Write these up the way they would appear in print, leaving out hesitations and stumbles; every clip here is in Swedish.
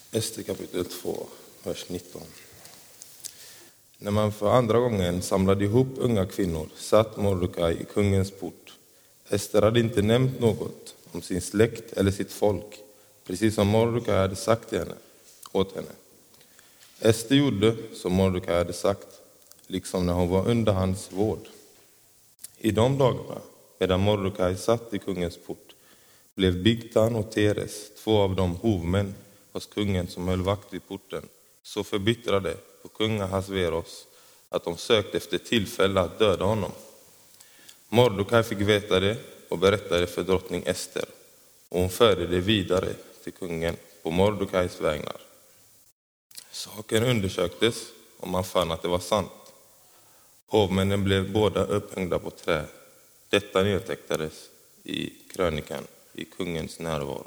Ester kapitel 2, vers 19. När man för andra gången samlade ihop unga kvinnor satt Mordokaj i kungens port. Ester hade inte nämnt något om sin släkt eller sitt folk, precis som Mordokaj hade sagt åt henne. Ester gjorde som Mordokaj hade sagt, liksom när hon var under hans vård. I de dagarna, medan Mordokaj satt i kungens port, blev Bigtan och Teres, två av de hovmän hos kungen som höll vakt vid porten, så förbittrade på kung Ahasveros att de sökte efter tillfälle att döda honom. Mordokaj fick veta det och berättade för drottning Ester, och hon förde det vidare till kungen på Mordokajs vägnar. Saken undersöktes och man fann att det var sant. Hovmännen blev båda upphängda på trä. Detta nedtecknades i krönikan i kungens närvaro.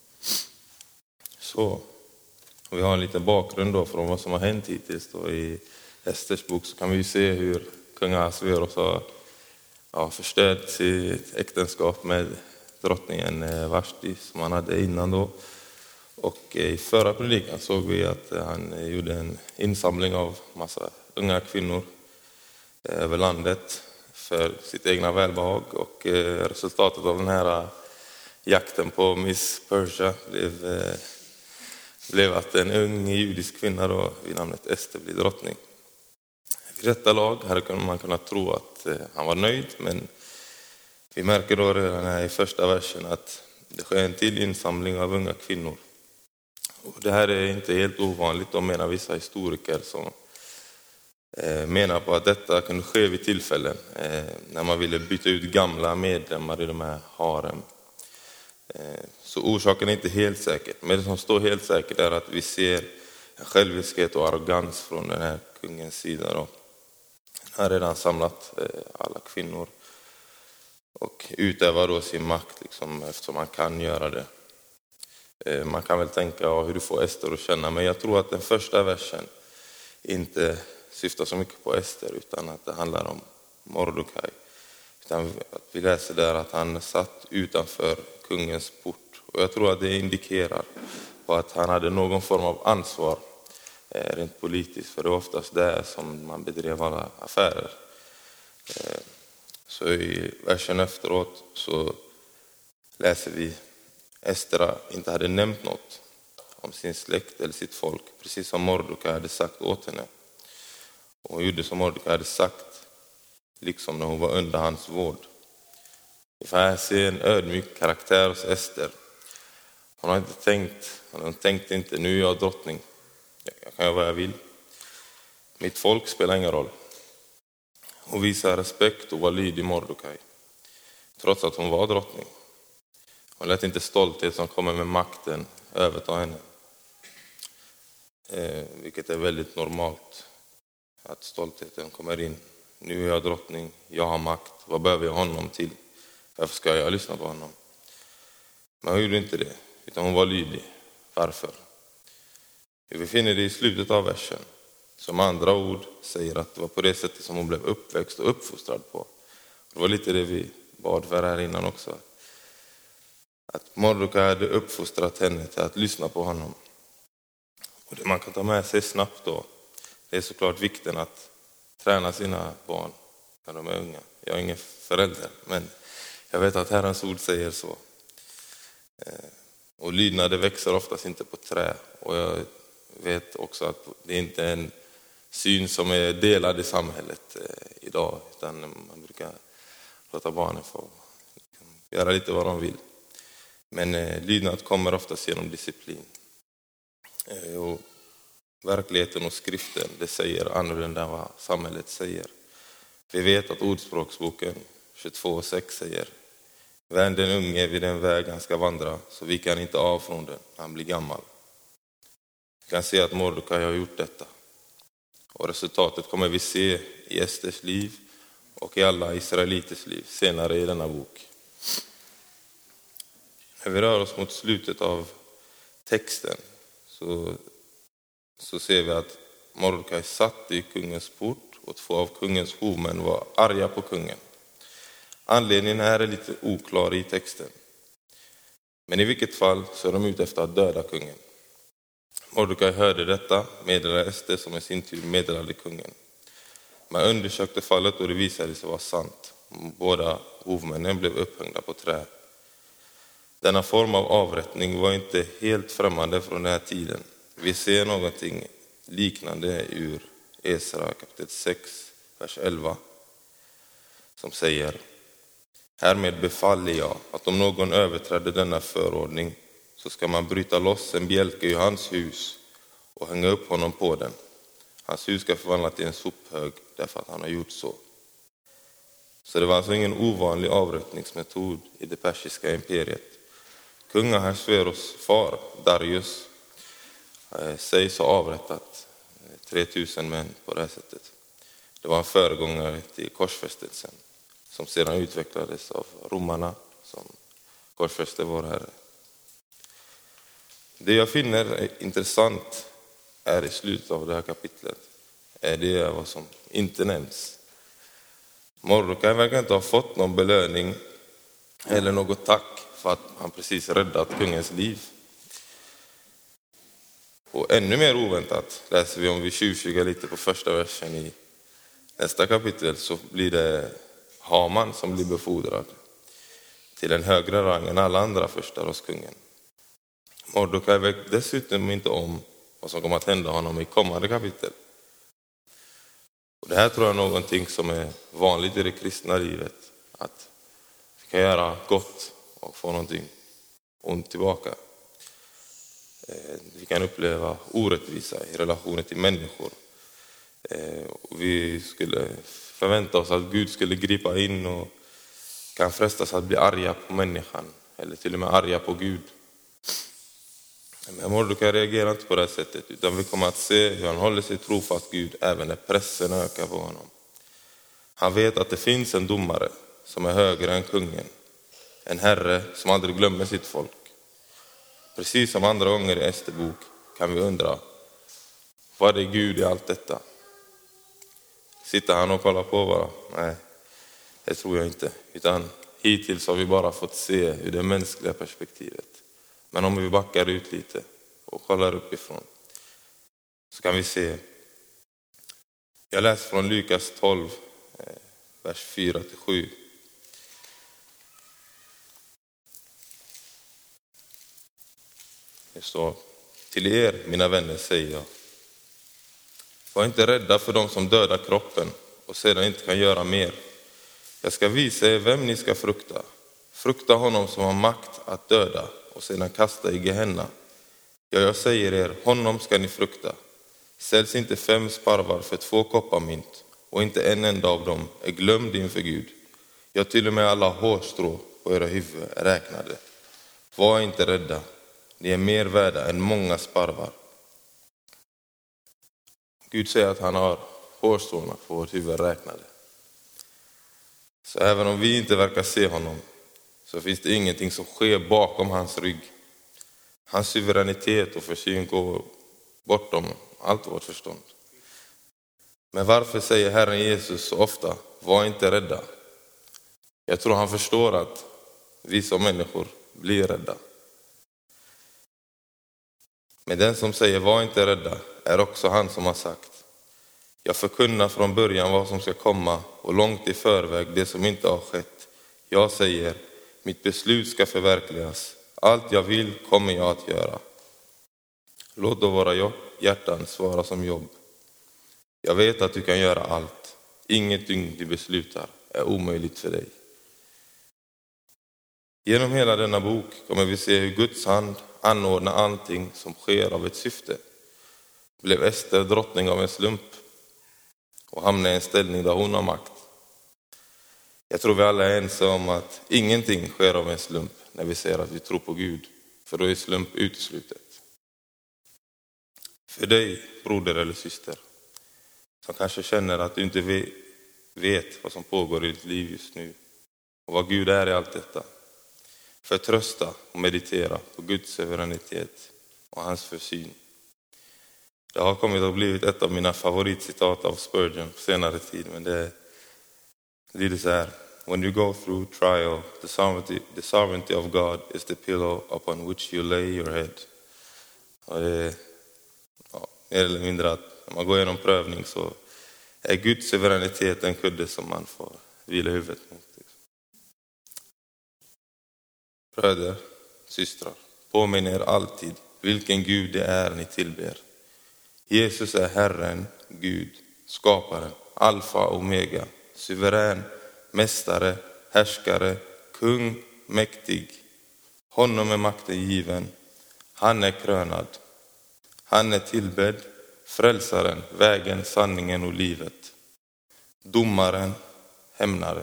Så vi har en liten bakgrund då från vad som har hänt hittills då. I Esters bok så kan vi se hur kung Ahasveros har förstört sitt äktenskap med drottningen Vashti som han hade innan då. Och i förra predikan såg vi att han gjorde en insamling av massa unga kvinnor över landet för sitt egna välbehag. Och resultatet av den här jakten på Miss Persia blev att en ung judisk kvinna då, vid namnet Ester blir drottning. Vid detta lag hade man kunnat tro att han var nöjd, men vi märker då redan här i första versen att det sker en till insamling av unga kvinnor. Och det här är inte helt ovanligt, de menar vissa historiker som menar på att detta kunde ske vid tillfällen när man ville byta ut gamla medlemmar i de här harem. Så orsaken är inte helt säker, men det som står helt säkert är att vi ser en själviskhet och arrogans från den här kungens sida då. Han har redan samlat alla kvinnor och utövar då sin makt liksom, eftersom man kan göra det. Man kan väl tänka hur du får Ester att känna, men jag tror att den första versen inte syftar så mycket på Ester utan att det handlar om Mordokaj. Utan att vi läser där att han satt utanför kungens port. Och jag tror att det indikerar på att han hade någon form av ansvar rent politiskt. För det är oftast där som man bedrev alla affärer. Så i versen efteråt så läser vi Ester inte hade nämnt något om sin släkt eller sitt folk. Precis som Mordokaj hade sagt åt henne. Och hon gjorde som Mordokaj hade sagt. Liksom när hon var under hans vård. Vi får här se en ödmjuk karaktär hos Ester. Hon tänkte inte, nu är jag drottning. Jag kan göra vad jag vill. Mitt folk spelar ingen roll. Hon visar respekt och var lydig Mordokaj. Trots att hon var drottning. Hon lät inte stolthet som kommer med makten överta henne. Vilket är väldigt normalt. Att stoltheten kommer in. Nu är jag drottning, jag har makt. Vad behöver jag honom till? Varför ska jag lyssna på honom? Men hon gjorde inte det, utan hon var lydig. Varför? Vi finner det i slutet av versen. Som andra ord säger att det var på det sättet som hon blev uppväxt och uppfostrad på. Det var lite det vi bad för här innan också. Att Mordokaj hade uppfostrat henne till att lyssna på honom. Och det man kan ta med sig snabbt då, det är såklart vikten att träna sina barn när de är unga. Jag är ingen förälder, men jag vet att Herrens ord säger så. Och lydnad växer oftast inte på trä. Och jag vet också att det inte är en syn som är delad i samhället idag. Utan man brukar låta barnen få göra lite vad de vill. Men lydnad kommer oftast genom disciplin. Och verkligheten och skriften, det säger annorlunda än vad samhället säger. Vi vet att Ordspråksboken 22:6 säger: vänd den unge vid den väg han ska vandra, så vi kan inte av från den när han blir gammal. Vi kan se att Mordokaj har gjort detta. Och resultatet kommer vi se i Esters liv och i alla israeliters liv senare i denna bok. När vi rör oss mot slutet av texten så ser vi att Mordokaj satt i kungens port och två av kungens hovmän var arga på kungen. Anledningen är lite oklar i texten. Men i vilket fall så är de ute efter att döda kungen. Mordecai hörde detta, meddelade Ester som i sin tur meddelade kungen. Man undersökte fallet och det visade sig vara sant. Båda hovmännen blev upphängda på trä. Denna form av avrättning var inte helt främmande från den här tiden. Vi ser någonting liknande ur Esra kapitel 6, vers 11, som säger: härmed befaller jag att om någon överträder denna förordning så ska man bryta loss en bjälke i hans hus och hänga upp honom på den. Hans hus ska förvandlas till en sophög därför att han har gjort så. Så det var alltså ingen ovanlig avrättningsmetod i det persiska imperiet. Kung Ahasveros far, Darius, sägs ha avrättat 3000 män på det här sättet. Det var en föregångare till korsfästelsen som sedan utvecklades av romarna som korsfäste vår Herre. Det jag finner intressant är i slutet av det här kapitlet är det vad som inte nämns. Mordecai verkar inte ha fått någon belöning eller något tack för att han precis räddat kungens liv. Och ännu mer oväntat läser vi om vi tjuvkikar lite på första versen i nästa kapitel, så blir det Haman som blir befordrad till en högre rang än alla andra första hos kungen. Mordecai vet dessutom inte om vad som kommer att hända honom i kommande kapitel. Och det här tror jag är någonting som är vanligt i det kristna livet, att vi kan göra gott och få någonting ont tillbaka. Vi kan uppleva orättvisa i relationer till människor. Vi skulle förvänta oss att Gud skulle gripa in och kan frestas att bli arga på människan eller till och med arga på Gud. Men Mordecai reagerar inte på det här sättet, utan vi kommer att se hur han håller sig trofast Gud även när pressen ökar på honom. Han vet att det finns en domare som är högre än kungen, en herre som aldrig glömmer sitt folk. Precis som andra gånger i Ester bok kan vi undra, vad är Gud i allt detta? Sitter han och kollar på bara? Nej, det tror jag inte. Utan hittills har vi bara fått se ur det mänskliga perspektivet. Men om vi backar ut lite och kollar uppifrån så kan vi se. Jag läser från Lukas 12, vers 4-7. Det står: till er, mina vänner, säger jag, var inte rädda för dem som dödar kroppen och sedan inte kan göra mer. Jag ska visa er vem ni ska frukta. Frukta honom som har makt att döda och sedan kasta i Gehenna. Ja, jag säger er, honom ska ni frukta. Säljs inte 5 sparvar för 2 kopparmynt, och inte en enda av dem är glömd inför Gud. Ja, till och med alla hårstrå på era huvud är räknade. Var inte rädda, ni är mer värda än många sparvar. Gud säger att han har hårstråna på vårt huvud räknade. Så även om vi inte verkar se honom, så finns det ingenting som sker bakom hans rygg. Hans suveränitet och försyn går bortom allt vårt förstånd. Men varför säger Herren Jesus så ofta, var inte rädda? Jag tror han förstår att vi som människor blir rädda. Men den som säger var inte rädda är också han som har sagt: jag förkunnar från början vad som ska komma och långt i förväg det som inte har skett. Jag säger, mitt beslut ska förverkligas. Allt jag vill kommer jag att göra. Låt då våra hjärtan svara som jobb. Jag vet att du kan göra allt. Ingenting du beslutar är omöjligt för dig. Genom hela denna bok kommer vi se hur Guds hand anordnar allting som sker av ett syfte. Blev Ester drottning av en slump och hamnade i en ställning där hon har makt? Jag tror vi alla är ense om att ingenting sker av en slump när vi säger att vi tror på Gud, för då är slump uteslutet. För dig, broder eller syster, som kanske känner att du inte vet vad som pågår i ditt liv just nu och vad Gud är i allt detta, förtrösta och meditera på Guds suveränitet och hans försyn. Det har kommit att bli ett av mina favoritcitat av Spurgeon på senare tid, men det lyder så här: when you go through trial, the sovereignty of God is the pillow upon which you lay your head. Och det mer eller mindre att när man går igenom prövning så är Guds suveränitet en kudde som man får vila huvudet mot. Bröder, systrar, påminn er alltid vilken Gud det är ni tillber. Jesus är Herren, Gud, skaparen, alfa och omega, suverän, mästare, härskare, kung, mäktig. Honom är makten given, han är krönad. Han är tillbedd, frälsaren, vägen, sanningen och livet. Domaren, hämnaren.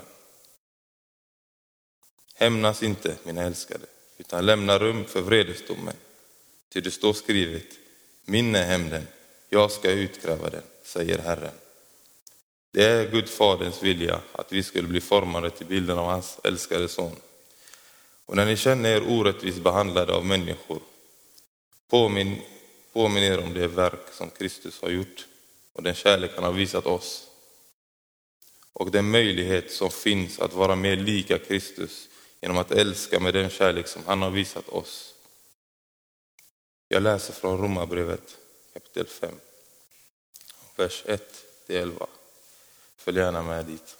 Hämnas inte, mina älskade, utan lämna rum för vredesdomen. Till det står skrivet, min är hämnden, jag ska utkräva den, säger Herren. Det är Gud faderns vilja att vi skulle bli formade till bilden av hans älskade son. Och när ni känner er orättvist behandlade av människor, påminn er om det verk som Kristus har gjort och den kärlek han har visat oss. Och den möjlighet som finns att vara mer lika Kristus genom att älska med den kärlek som han har visat oss. Jag läser från Romarbrevet kapitel 5, vers 1-11. Följ gärna med dit.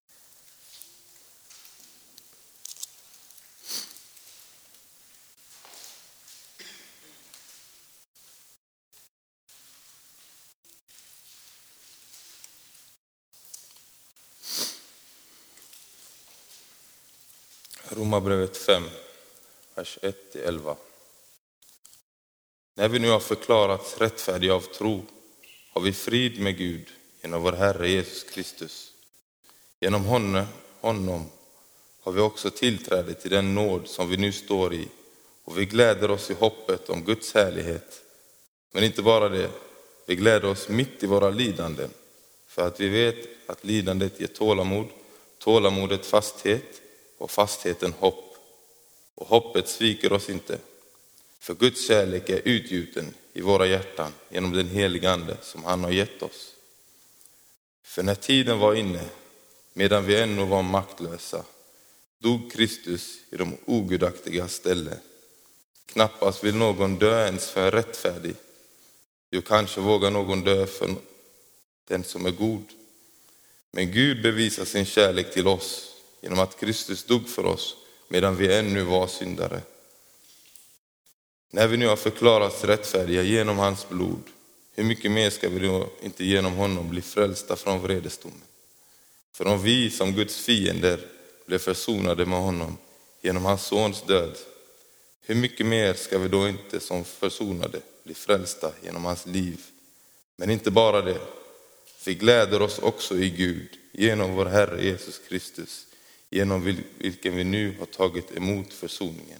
Romarbrevet 5, vers 1-11. När vi nu har förklarats rättfärdiga av tro har vi frid med Gud genom vår Herre Jesus Kristus. Genom honom har vi också tillträde till den nåd som vi nu står i och vi gläder oss i hoppet om Guds härlighet. Men inte bara det, vi gläder oss mitt i våra lidanden för att vi vet att lidandet ger tålamod, tålamodet fasthet och fastheten hopp. Och hoppet sviker oss inte. För Guds kärlek är utgjuten i våra hjärtan genom den heliga ande som han har gett oss. För när tiden var inne, medan vi ännu var maktlösa, dog Kristus i de ogudaktiga ställe. Knappast vill någon dö ens för rättfärdig. Jo, kanske vågar någon dö för den som är god. Men Gud bevisar sin kärlek till oss genom att Kristus dog för oss medan vi ännu var syndare. När vi nu har förklarats rättfärdiga genom hans blod, hur mycket mer ska vi då inte genom honom bli frälsta från vredesdomen? För om vi som Guds fiender blev försonade med honom genom hans sons död, hur mycket mer ska vi då inte som försonade bli frälsta genom hans liv? Men inte bara det, vi gläder oss också i Gud genom vår Herre Jesus Kristus, genom vilken vi nu har tagit emot försoningen.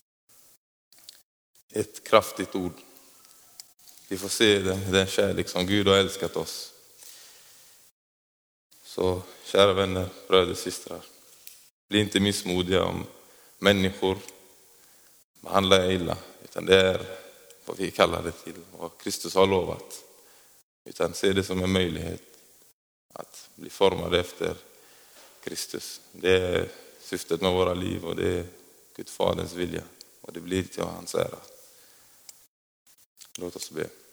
Ett kraftigt ord. Vi får se den kärlek som Gud har älskat oss. Så kära vänner, bröder och systrar, bli inte missmodiga om människor behandlar er illa, utan det är vad vi kallar det till, vad Kristus har lovat. Utan se det som en möjlighet att bli formade efter Kristus. Det är syftet med våra liv och det är Gud faderns vilja och det blir till hans ära. Låt oss be.